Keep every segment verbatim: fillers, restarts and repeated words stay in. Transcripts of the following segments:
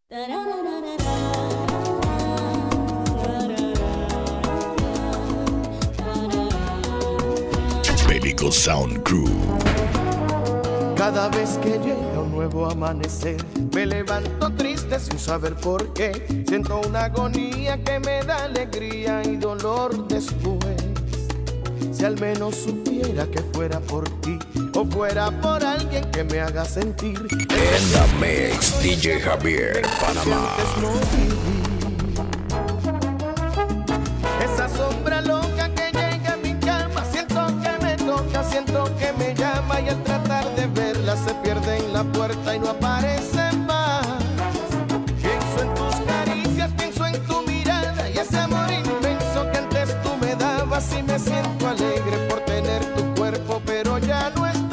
Bélico Sound Crew. Cada vez que llega un nuevo amanecer, me levanto triste sin saber por qué. Siento una agonía que me da alegría y dolor después. Si al menos supiera que fuera por ti o fuera por alguien que me haga sentir. En the mix, D J Javier, Panamá. Esa sombra loca que llega a mi cama, siento que me toca, siento que me llama, y al tratar de verla se pierde en la puerta y no aparece más. Pienso en tus caricias, pienso en tu mirada y ese amor inmenso que antes tú me dabas, y me siento alegre por tener tu cuerpo, pero ya no estás.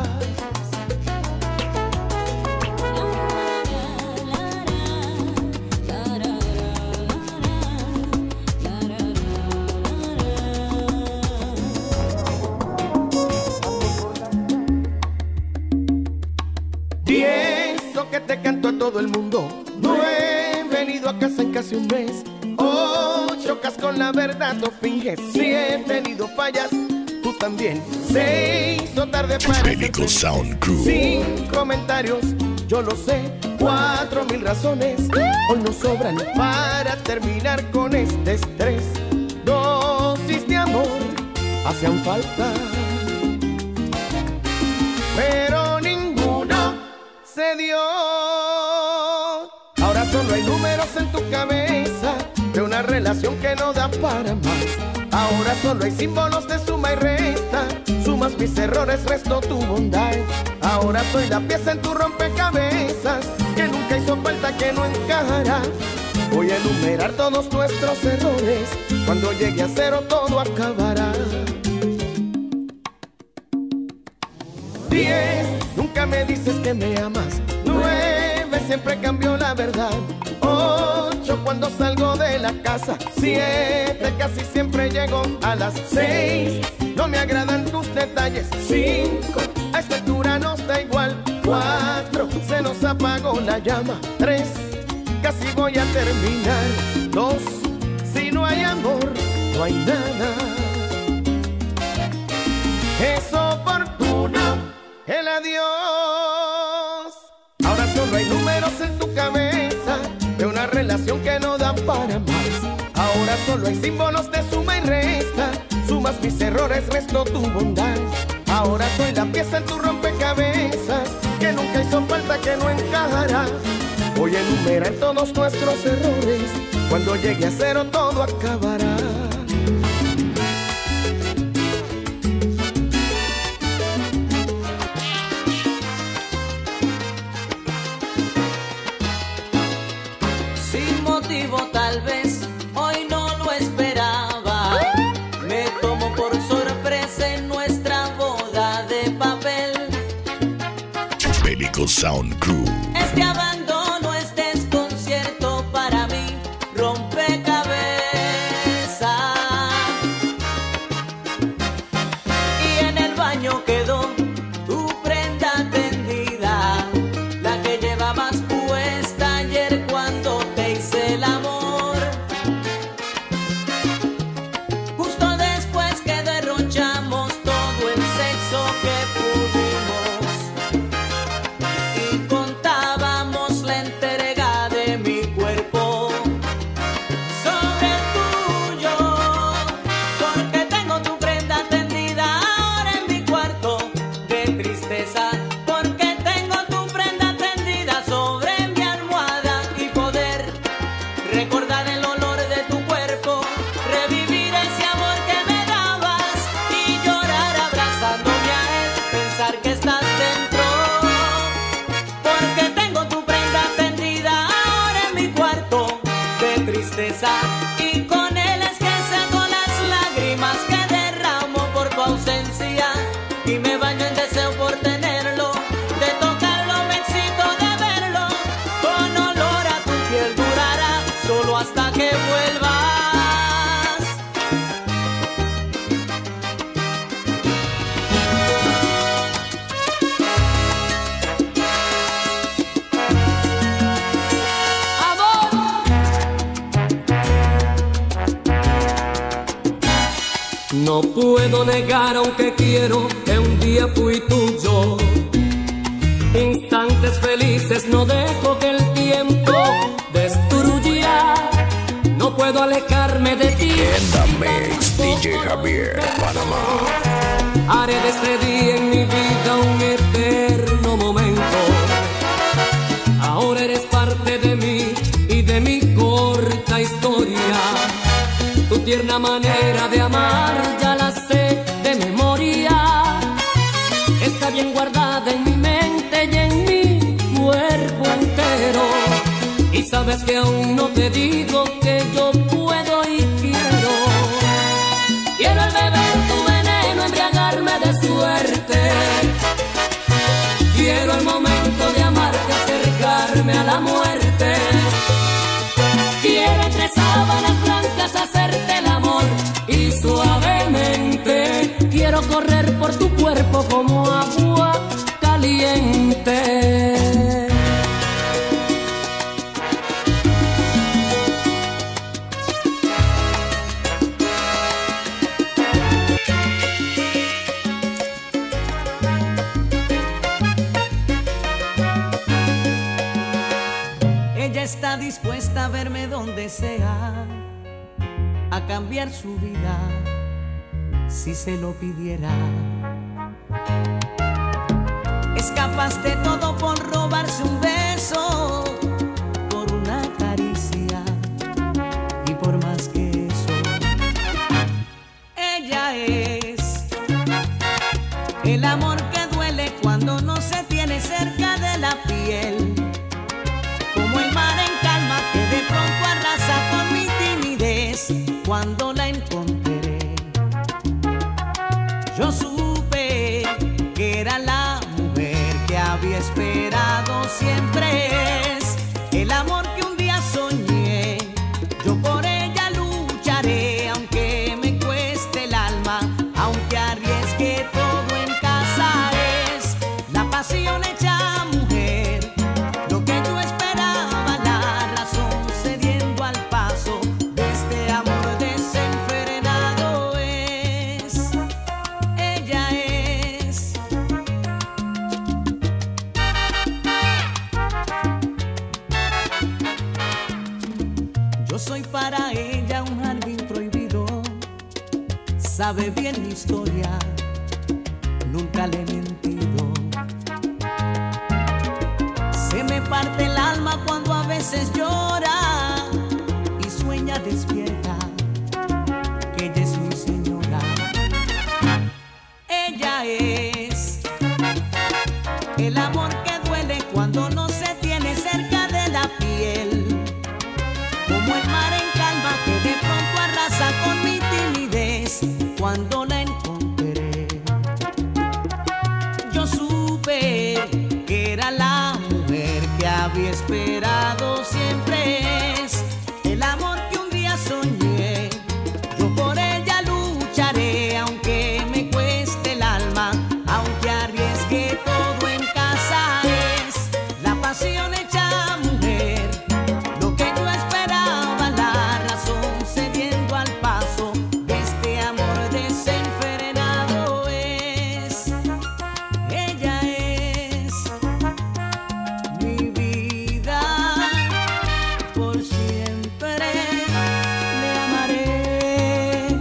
Y eso que te canto a todo el mundo, no he venido a casa en casi un mes. Oh, chocas con la verdad, no finges. Si he tenido fallas, tú también. Se hizo tarde para Bélico Sound Crew. Sin comentarios, yo lo sé. Cuatro mil razones hoy nos sobran para terminar con este estrés. Dosis de amor hacían falta, pero ninguno se dio. Ahora solo hay números en tu cabeza de una relación que no da para más. Ahora solo hay símbolos de suma y resta. Sumas mis errores, resto tu bondad. Ahora soy la pieza en tu rompecabezas que nunca hizo falta, que no encajará. Voy a enumerar todos nuestros errores. Cuando llegue a cero todo acabará. Diez, nunca me dices que me amas. Nueve, siempre cambio la verdad. Ocho, cuando salgo de la casa. Siete, casi siempre llego a las seis. No me agradan tus detalles. Cinco, a esta altura nos da igual. Cuatro, se nos apagó la llama. Tres, casi voy a terminar. Dos, si no hay amor, no hay nada. Es oportuno el adiós. Ahora solo hay números en tu cabeza de una relación que no da para más. Ahora solo hay símbolos de suma y resta. Sumas mis errores, resto tu bondad. Ahora soy la pieza en tu rompecabezas que nunca hizo falta, que no encajará. Voy a enumerar todos nuestros errores. Cuando llegue a cero todo acabará. Tal vez hoy no lo esperaba. Me tomó por sorpresa en nuestra boda de papel. Bélico Sound Crew. Este abandono, este desconcierto para mí, rompecabezas. Y en el baño quedó tu prenda tendida, la que llevabas puesta ayer cuando te hice el amor. Y con él es que seco las lágrimas que derramo por tu ausencia, y me baño en deseo por tenerlo, de tocarlo me excito de verlo, con olor a tu piel durará solo hasta que vuelvas. No puedo negar, aunque quiero, que un día fui tuyo. Instantes felices no dejo que el tiempo destruya. No puedo alejarme de ti. En the mix, D J Javier, Panamá. Haré de este día en mi vida un eterno momento. Ahora eres parte de mí y de mi corta historia. Tu tierna manera de amar ya la sé de memoria. Está bien guardada en mi mente y en mi cuerpo entero. Y sabes que aún no te digo que yo puedo y quiero. Quiero al beber tu veneno, embriagarme de suerte. Quiero el momento de amarte, acercarme a la muerte. Quiero entre sábanas blancas hacerte el amor y suavemente quiero correr por tu cuerpo como agua caliente. Ella está dispuesta a verme donde sea, a cambiar su vida si se lo pidiera. Es capaz de todo por robarse un beso, por una caricia y por más que eso. Ella es el amor que duele cuando no se tiene cerca de la piel. Como el mar en calma que de pronto arrasa con mi timidez. Cuando la encontré, yo supe que era la mujer que había esperado. Siempre es el amor que un día soñé. Yo por ella lucharé, aunque me cueste el alma, aunque arriesgue todo en casa. Es la pasión hecha mujer, lo que yo esperaba, la razón cediendo al paso de este amor desenfrenado. Es, ella es. Yo soy para ella un jardín prohibido, sabe bien mi historia, nunca le he mentido. Se me parte el alma cuando a veces llora y sueña despierta que ella es mi señora. Ella es el amor que duele cuando no se tiene cerca de la piel. Como el mar en calma que de pronto arrasa con mi timidez. Cuando la encontré, yo supe que era la mujer que había esperado. Siempre es el amor que un día soñé. Yo por ella lucharé, aunque me cueste el alma, aunque arriesgue todo en casa. Es la pasión hecha mujer, lo que yo esperaba, la razón cediendo al paso de este amor desenfrenado. Es, ella es mi vida, por siempre le amaré.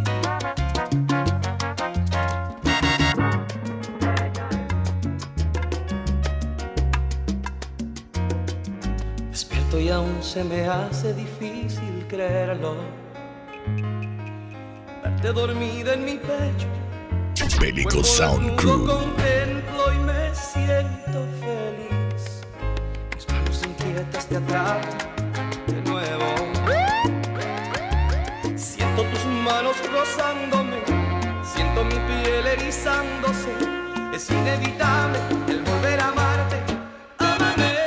Despierto y aún se me hace difícil creerlo. Verte dormida en mi pecho. Perico Sound Crew. Lo contemplo y me siento feliz. Mis manos inquietas te atrapan de nuevo. Siento tus manos rozándome, siento mi piel erizándose. Es inevitable el volver a amarte. Ámame,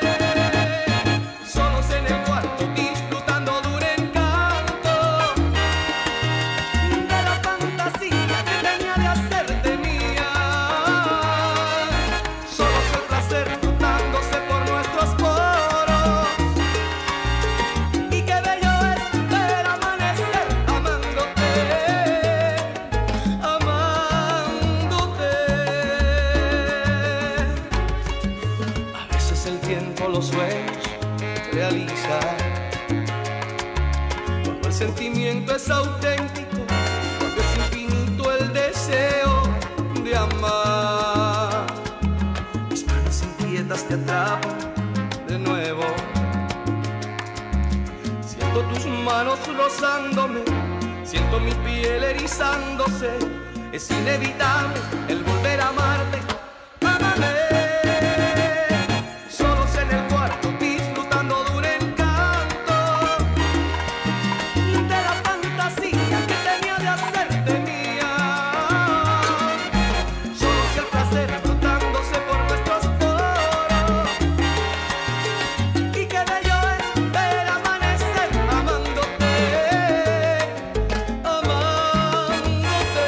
solos en el cuarto disfrutando de un encanto, de la fantasía que tenía de hacerte mía. Solos el placer notándose por nuestros poros. Y qué bello es ver amanecer amándote. realiza. Cuando el sentimiento es auténtico, cuando es infinito el deseo de amar. Mis manos inquietas te atrapan de nuevo. Siento tus manos rozándome, siento mi piel erizándose. Es inevitable el volver a amarte. Ámame. Solos en el cuarto disfrutando de un encanto, de la fantasía que tenía de hacerte mía. Solos el placer brotándose por nuestros poros. Y qué bello es ver amanecer amándote, amándote.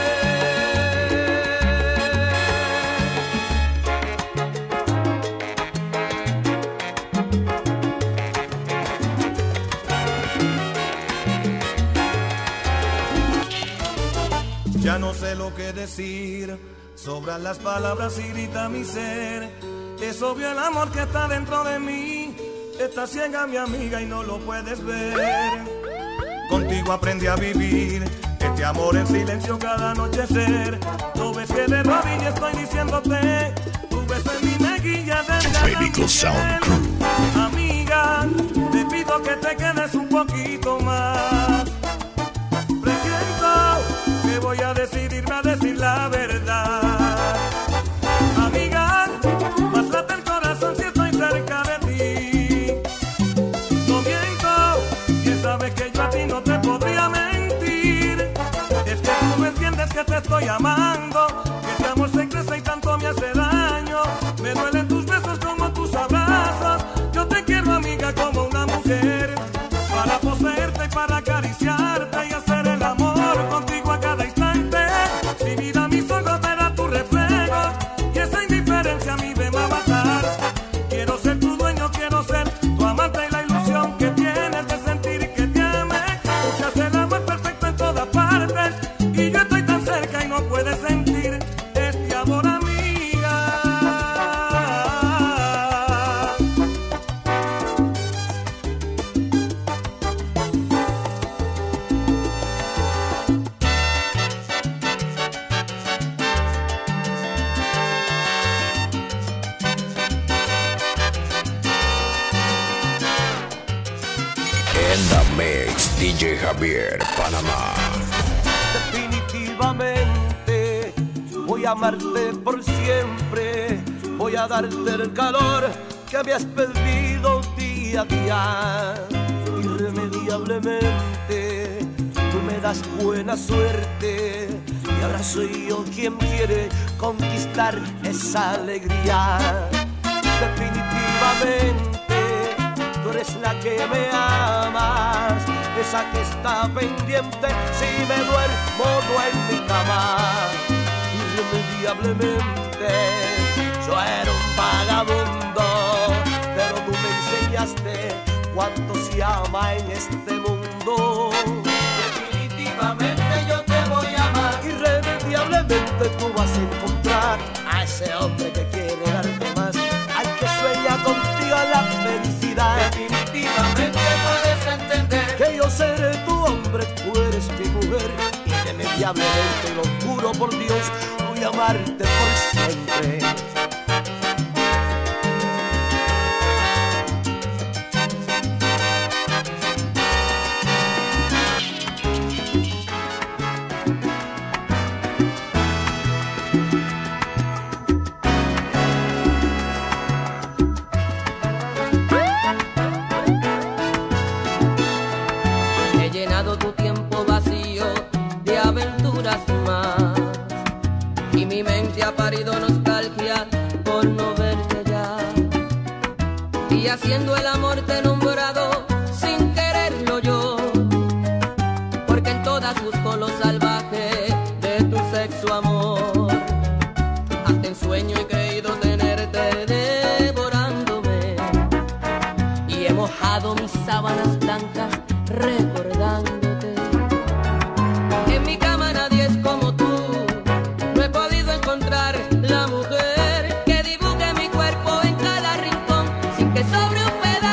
Ya no sé lo que decir, sobran las palabras y grita mi ser. Es obvio el amor que está dentro de mí, está ciega mi amiga y no lo puedes ver. Contigo aprendí a vivir este amor en silencio cada anochecer. Tú ves que de rodillas estoy diciéndote, tu beso en mi mejilla desgarra mi Medical Sound Crew. piel. Amiga, te pido que te quedes un poquito más. Presiento que voy a decidirme a decir la verdad. Amiga, más late el corazón si estoy cerca de ti. No miento, bien sabes que yo a ti no te podría mentir. Es que tú no entiendes que te estoy amando, que este amor se crece y tanto me hace daño. Me duelen tus besos como tus abrazos. Yo te quiero, amiga, como una mujer, para poseerte y para acariciarte y hacer el amor contigo a cada instante. Si mira mis ojos verá tu reflejo y esa indiferencia a mí me va a matar. Quiero ser tu dueño, quiero ser tu amante y la ilusión que tienes de sentir que te ame. Buscas el amor perfecto en todas partes y yo estoy tan cerca y no puedes sentir este amor, amiga. En the mix, D J Javier, Panamá. Definitivamente voy a amarte por siempre. Voy a darte el calor que me has perdido día a día. Irremediablemente tú me das buena suerte y ahora soy yo quien quiere conquistar esa alegría. Definitivamente tú eres la que me amas, esa que está pendiente si me duermo no en mi cama. Irremediablemente yo era un vagabundo, pero tú me enseñaste cuánto se ama en este mundo. Definitivamente yo te voy a amar. Irremediablemente tú vas a encontrar a ese hombre que quiere darte más, al que sueña contigo la felicidad. Definitivamente puedes entender que yo seré tu hombre, tú eres mi mujer. Irremediablemente lo juro por Dios, voy a amarte por siempre. He llenado tu tiempo vacío de aventuras más y mi mente ha parido nostalgia por no verte ya. Y haciendo el amor te he nombrado sin quererlo yo, porque en todas busco lo salvaje de tu sexo amor. Hasta en sueño he creído tenerte devorándome y he mojado mis sábanas blancas recordándote. En mi cama nadie es como tú, no he podido encontrar la mujer que dibuje mi cuerpo en cada rincón sin que sobre un pedazo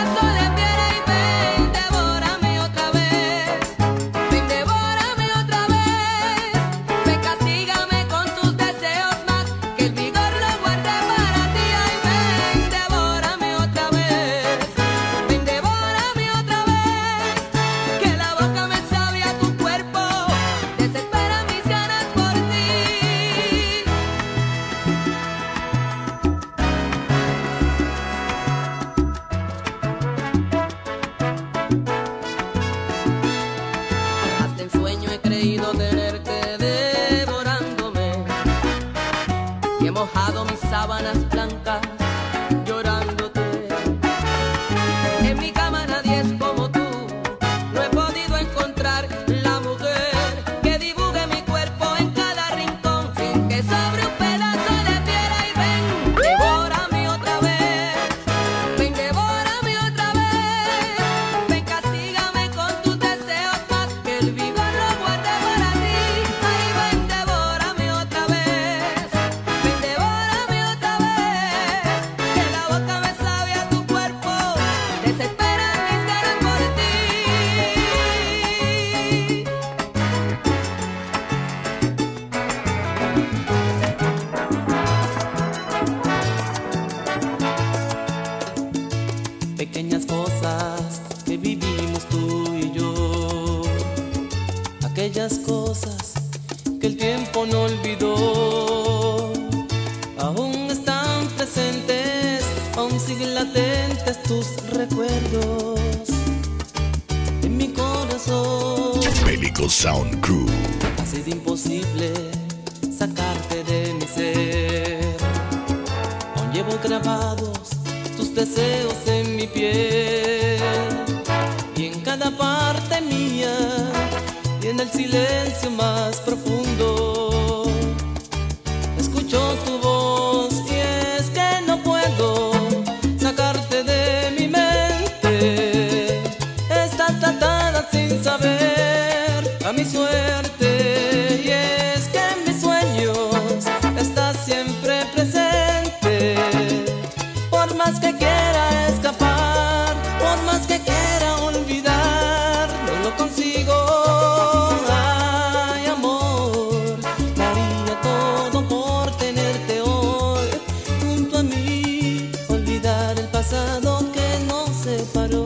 cosas que vivimos tú y yo, aquellas cosas que el tiempo no olvidó, aún están presentes, aún siguen latentes tus recuerdos en mi corazón. Bélico Sound Crew. Ha sido imposible sacarte de mi ser, aún llevo grabados tus deseos en mi piel, y en cada parte mía y en el silencio más profundo escucho tu voz, y es que no puedo sacarte de mi mente. Estás atada sin saber a mi suerte, y es que en mis sueños estás siempre presente. Por más que quiera escapar, por más que quiera olvidar, no lo consigo. Ay, amor, daría todo por tenerte hoy junto a mí, olvidar el pasado que nos separó.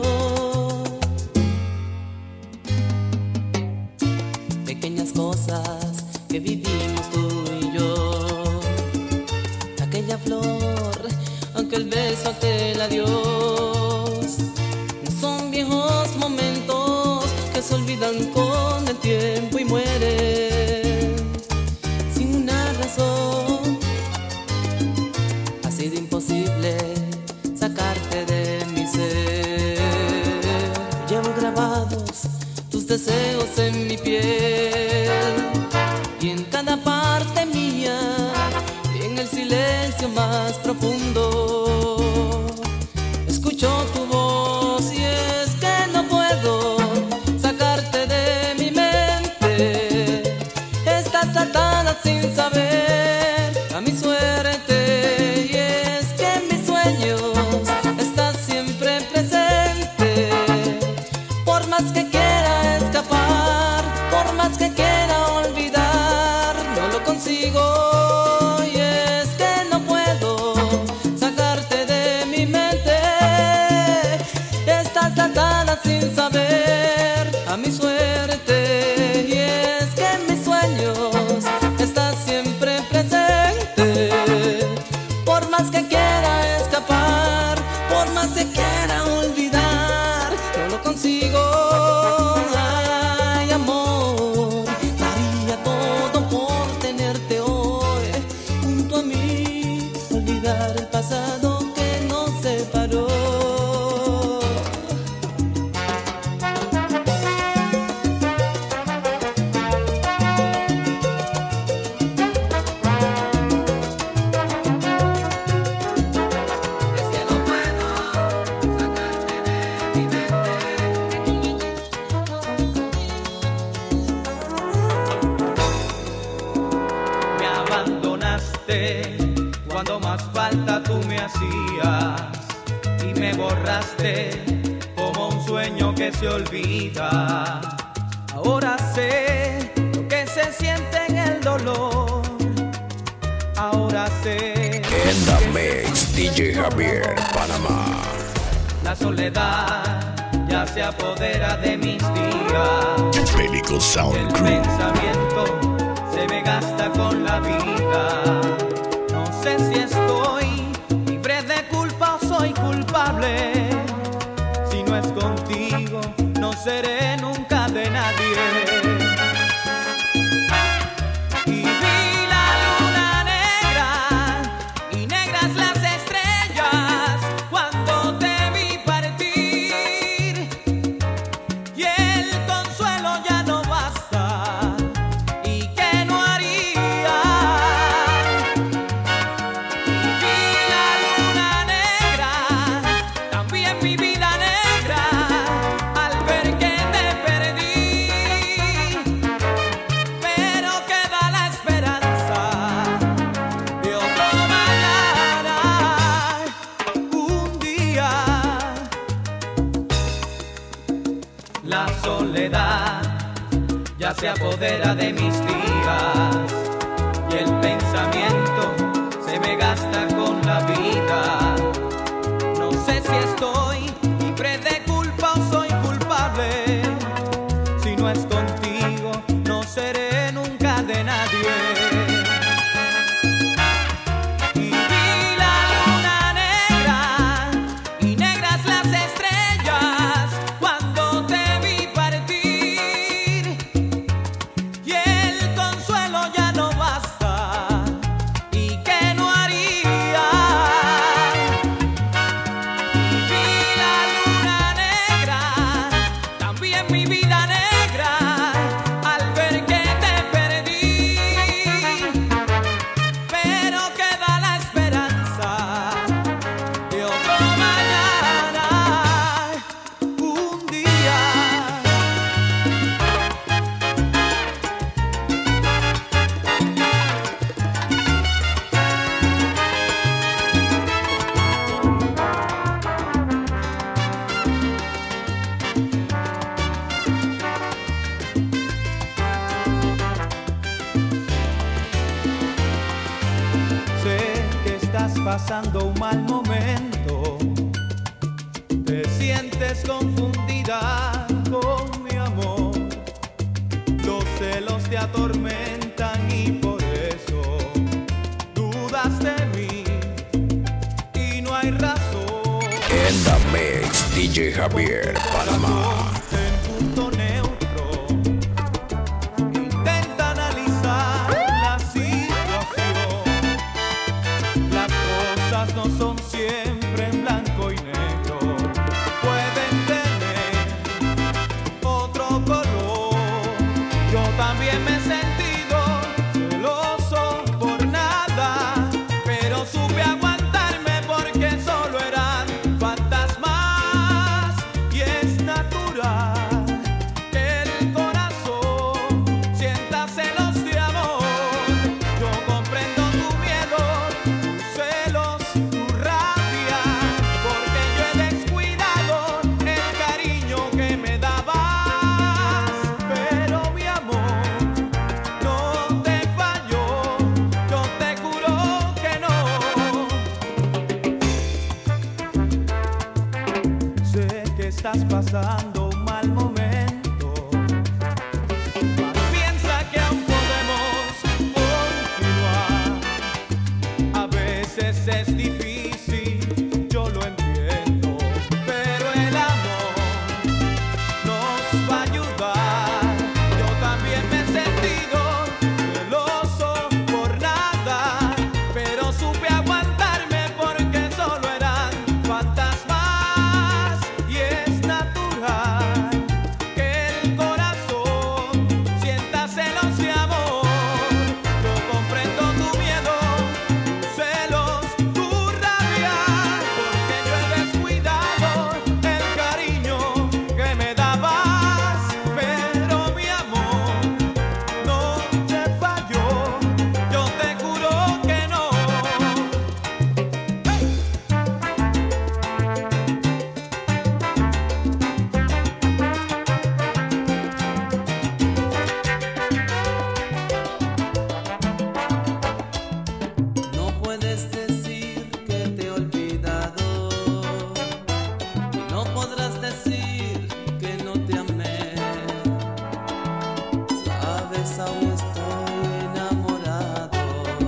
Pequeñas cosas que vivimos tú y yo, aquella flor, aquel beso, aquel adiós, no son viejos momentos que se olvidan con el tiempo y mueren sin una razón. Ha sido imposible sacarte de mi ser, llevo grabados tus deseos en mi piel, y en cada parte mía y en el silencio más profundo escucho tu voz, y es que no puedo sacarte de mi mente. Estás atada sin saber a mi suerte, y es que en mis sueños estás siempre presente. Por más que quiera escapar, por más que quiera olvidar, no lo consigo. Y es que no puedo sacarte de mi mente. Estás atada sin saber a mi suerte, y es que en mis sueños estás siempre presente. Por más que quiera escapar, por más que quiera olvidar, no lo consigo. Ay, amor, daría todo por tenerte hoy junto a mí, olvidar el pasado que nos separó. Me abandonaste cuando más falta tú me hacías, y me borraste como un sueño que se olvida. Ahora sé lo que se siente en el dolor. Ahora sé En the mix, D J Javier, Panamá. la soledad ya se apodera de mis días. Bélico Sound El Crew. pensamiento se me gasta con la vida. No sé si estoy libre de culpa o soy culpable. Si no es contigo, no seré nunca de nadie. Y vi la luna negra y negras las estrellas cuando te vi partir, y el consuelo ya no basta. ¿Y qué no haría? Y vi la luna negra, también mi vida negra, al ver que te perdí. Pero queda la esperanza de otro mañana. Un día la soledad ya se apodera de mis días, y el pensamiento se me gasta con la vida. No sé si estoy libre de culpa pasando un mal momento, te sientes confundida con mi amor, los celos te atormentan y por eso dudas de mí y no hay razón. En the mix, D J Javier, Panamá. No son siempre en blanco y negro, pueden tener otro color. Yo también me he sentido celoso por nada, pero supe aguantarme porque solo eran fantasmas. Y es natural que el corazón sienta celos de amor. Yo comprendo tu miedo, tus celos, estás pasando un mal momento, mas piensa que aún podemos continuar. A veces es difícil, yo lo entiendo, pero el amor nos va a ayudar. Yo también me he sentido celoso por nada, pero supe aguantarme porque solo eran fantasmas. Aún estoy enamorado,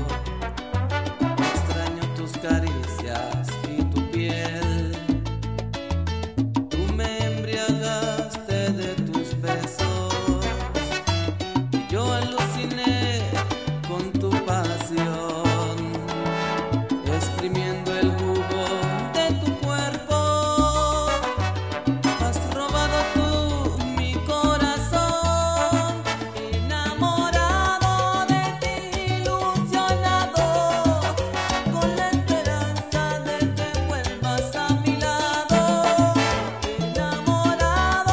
extraño tus caricias y tu piel. Tú me embriagaste de tus besos y yo aluciné con tu pasión, exprimiendo el jugo de tu cuerpo. Has robado tú mi corazón, enamorado de ti, ilusionado, con la esperanza de que vuelvas a mi lado. Enamorado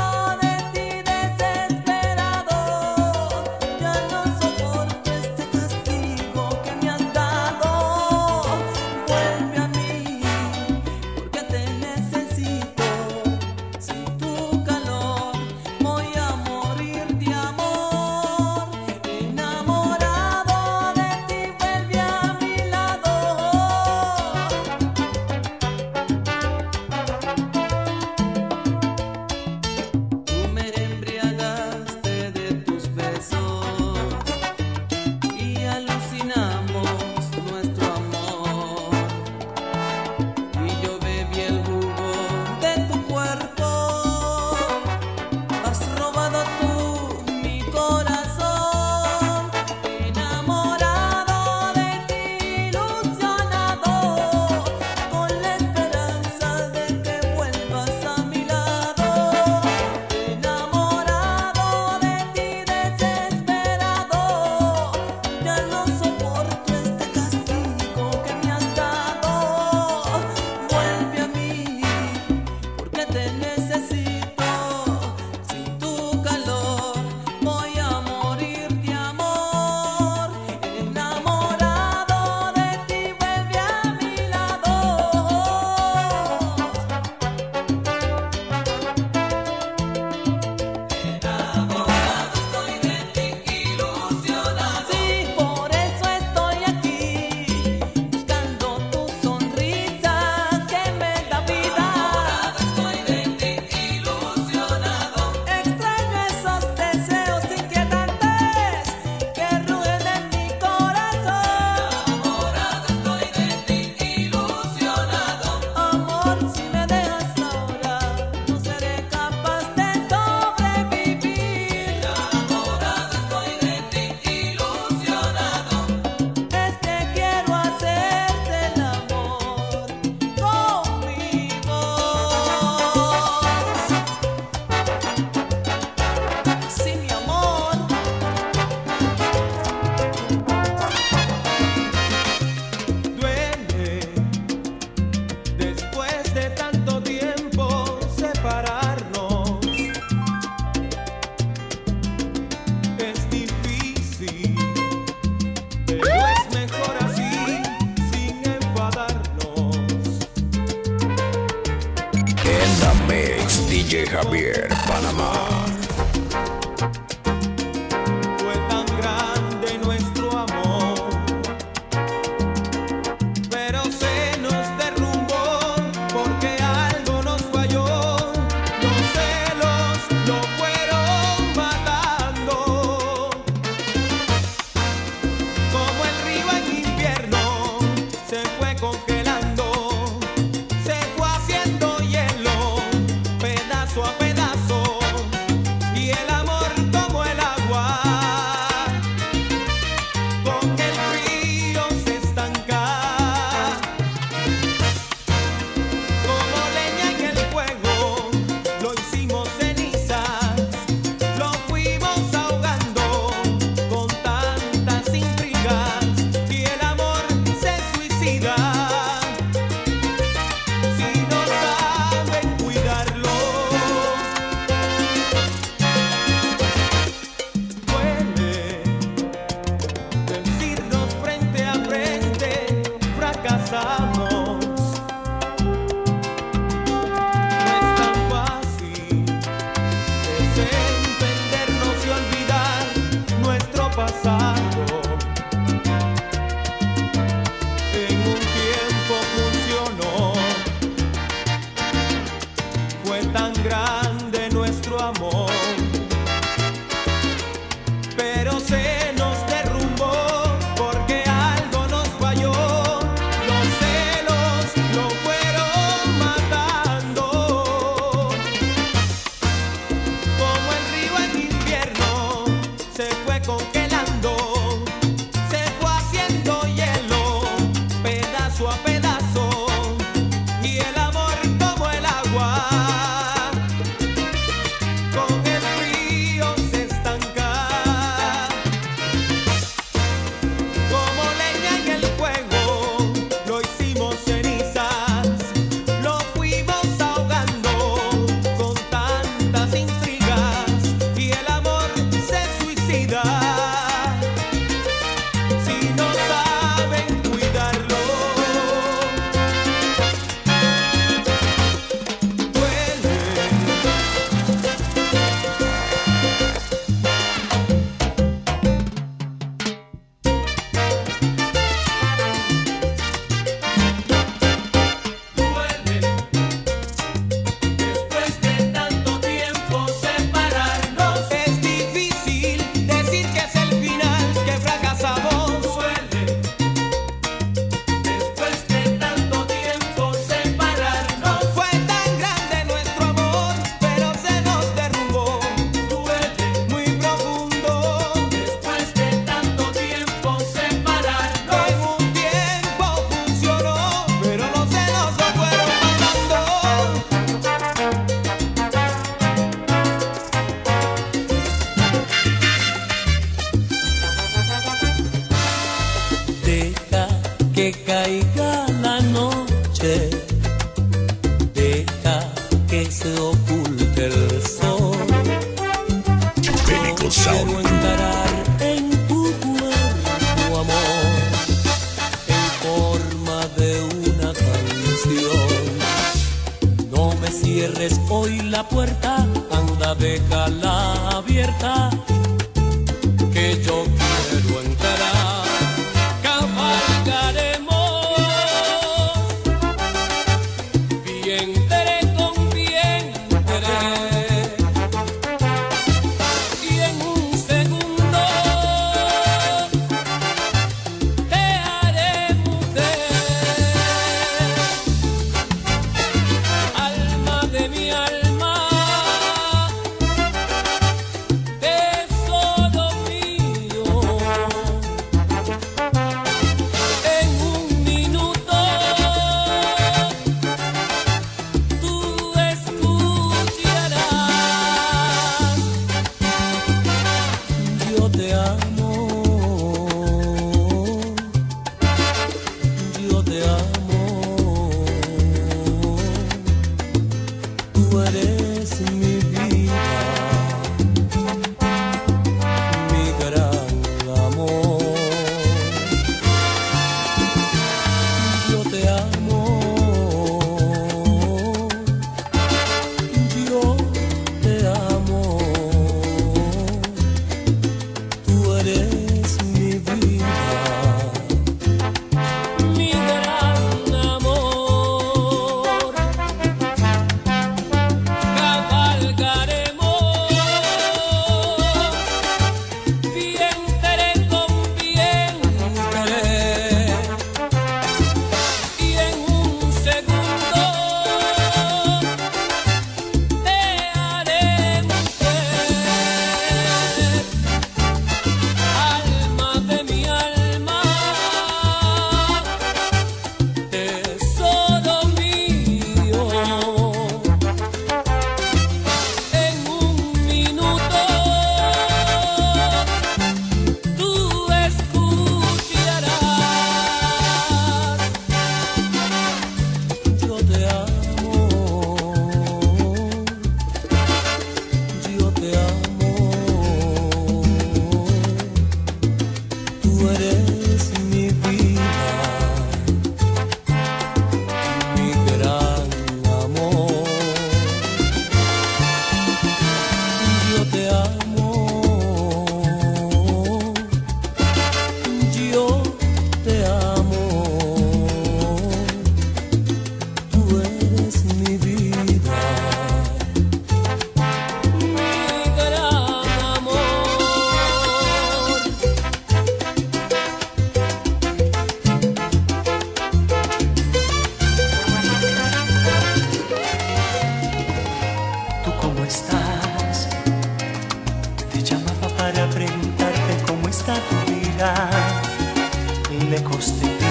Javier, Panamá. Fue tan grande nuestro amor, pero se nos derrumbó porque algo nos falló. Los celos lo fueron matando, como el río en invierno se fue congelando, se fue haciendo hielo, pedazo a pedazo, y el amor como el agua, con el frío se estanca, como leña en el fuego, lo hicimos cenizas, lo fuimos ahogando con tantas intrigas, y el amor se suicida si no saben cuidarlo. Duele decirnos frente a frente, fracasamos. No es tan fácil desentendernos y olvidar nuestro pasado. En un tiempo funcionó, fue tan grande nuestro amor, pero se nos derrumbó porque algo nos falló. Los celos lo fueron matando, como el río en invierno se fue congelando, se fue haciendo hielo, pedazo a pedazo, y el amor como el agua, con el frío se estanca, como leña en el fuego, lo hicimos cenizas, lo fuimos ahogando con tantas intrigas, y el amor se suicida si no saben cuidarlo. Duele. Duele después de tanto tiempo separarnos. Es difícil decir que es el final, que fracasamos. Duele después de tanto tiempo separarnos. Fue tan grande nuestro amor, pero se nos derrumbó. Duele muy profundo después de tanto tiempo separarnos. En un tiempo funcionó, pero los celos lo fueron matando. Deja que caiga la noche, deja que se oculte el sol. Chupénico Sound Quiero Crew. encarar en tu cuerpo, amor, en forma de una canción. No me cierres hoy la puerta, anda, déjala abierta, que yo quiero encarar. Cabalgaremos vientre con vientre, y en un segundo te haré mujer. Alma de mi alma, te estás? Te llamaba para preguntarte cómo está tu vida, lejos de ti.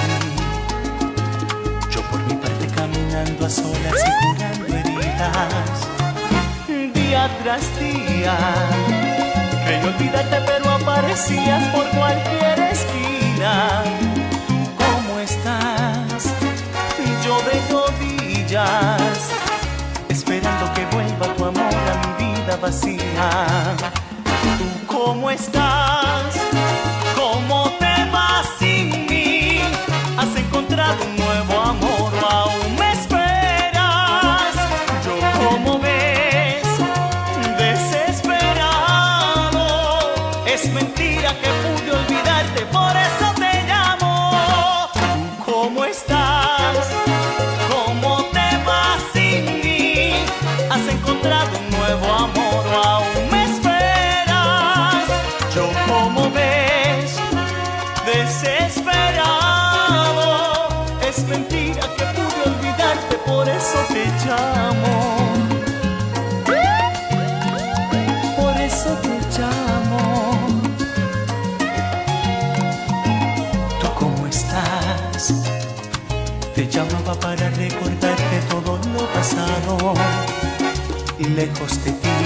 Yo por mi parte caminando a solas y curando heridas, día tras día. Creí olvidarte pero aparecías por cualquier esquina. ¿Tú cómo estás? Yo de rodillas, esperando que vuelva tu amor a mi vida vacía. ¿Tú cómo estás? ¿Cómo te vas sin mí? ¿Has encontrado un nuevo amor o aún me esperas? Yo, ¿cómo ves? Desesperado. Es mentira que pude olvidarte, por eso te llamo. ¿Tú cómo estás? ¿Cómo te vas sin mí? ¿Has encontrado un nuevo amor o aún me esperas? Yo, ¿cómo ves? Desesperado. Es mentira que pude olvidarte, por eso te llamo. Por eso te llamo. ¿Tú cómo estás? Te llamaba para recordarte todo lo pasado y lejos de ti.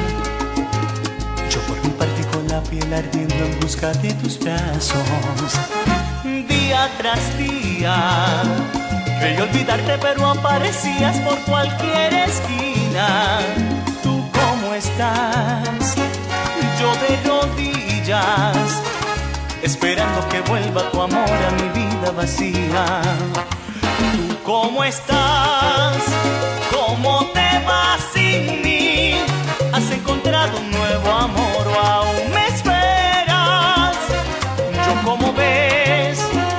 Yo por mi parte con la piel ardiendo en busca de tus brazos, día tras día. Creí olvidarte pero aparecías por cualquier esquina. ¿Tú cómo estás? Yo de rodillas, esperando que vuelva tu amor a mi vida vacía. ¿Tú cómo estás? ¿Cómo te vas sin mí? ¿Has encontrado un nuevo amor o aún me esperas? Yo, ¿cómo ves?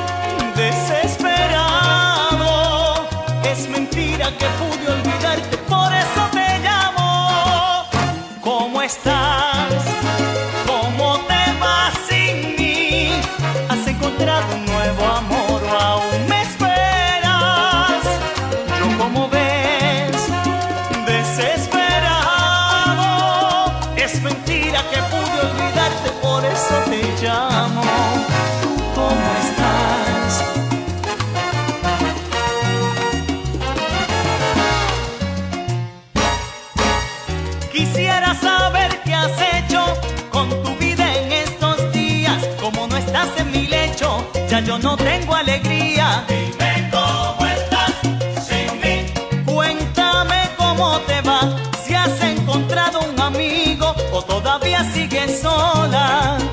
Desesperado. Es mentira que pude olvidarte, por eso te llamo. ¿Cómo estás? ¿Cómo te vas sin mí? ¿Has encontrado un nuevo amor o aún me esperas? Yo, ¿cómo ves? Desesperado. Es mentira que pude olvidarte, por eso te llamo. ¿Tú cómo estás? Quisiera saber qué has hecho con tu vida en estos días. Como no estás en mi lecho, ya yo no tengo alegría. Dime cómo estás sin mí. Cuéntame cómo te va, si has encontrado un amigo o todavía sigues sola.